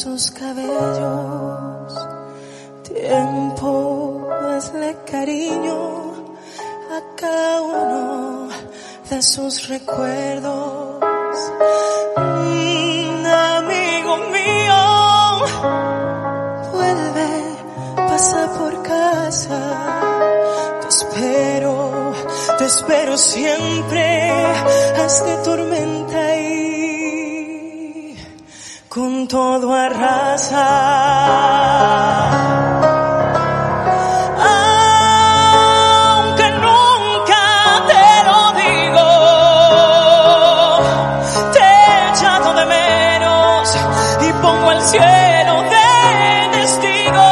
sus cabellos. Tiempo, hazle cariño a cada uno de sus recuerdos. Amigo mío, vuelve, pasa por casa. Te espero siempre, hazte tormenta y con todo arrasa. Aunque nunca te lo digo, te he echado de menos y pongo el cielo de testigo.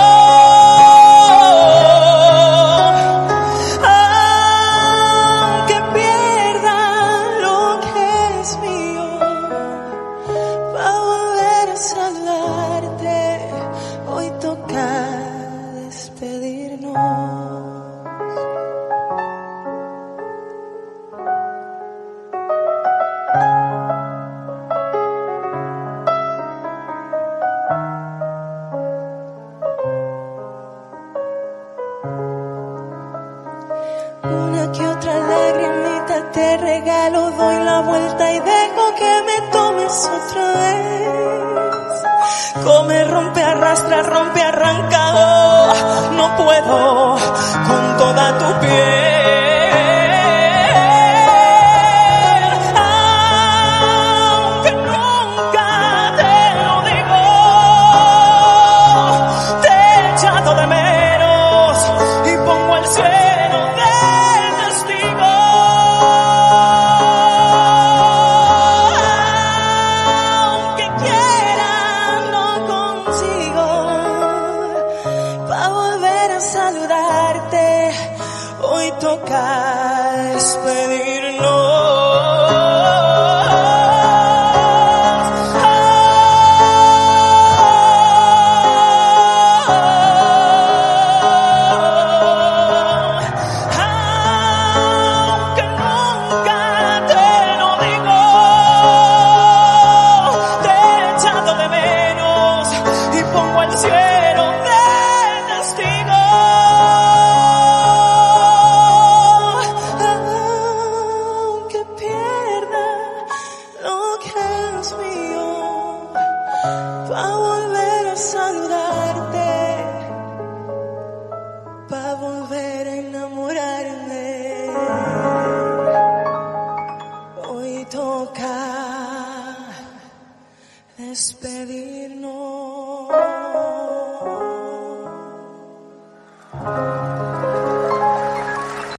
Una que otra lagrimita te regalo, doy la vuelta y dejo que me tomes otra vez. Come, rompe, arrastra, rompe, arrancado, no puedo con toda tu piel. Aunque nunca te lo digo, te he echado de menos y pongo el cielo saludarte, hoy toca despedirnos. Aunque nunca te lo digo, te he echado de menos y pongo el cielo de testigo. Pa' volver a saludarte, pa' volver a enamorarme. Hoy toca despedirnos.